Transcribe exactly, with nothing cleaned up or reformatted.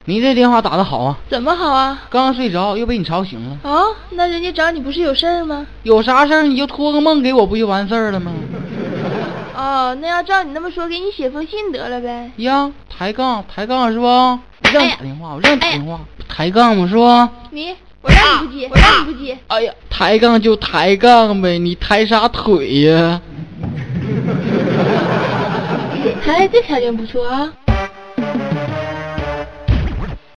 你这电话打得好啊！ 怎么好啊？ 刚刚睡着又被你吵醒了。 哦，那人家找你不是有事儿吗？ 有啥事儿你就托个梦给我，不就完事儿了吗？ 哦，那要照你那么说，给你写封信得了呗。 呀，抬杠抬杠是不？我让你打电话，我让你打电话，抬杠吗？是不？ 你，我让你不接，我让你不接。 哎呀，抬杠就抬杠呗，你抬啥腿呀？ 哎，这条件不错啊。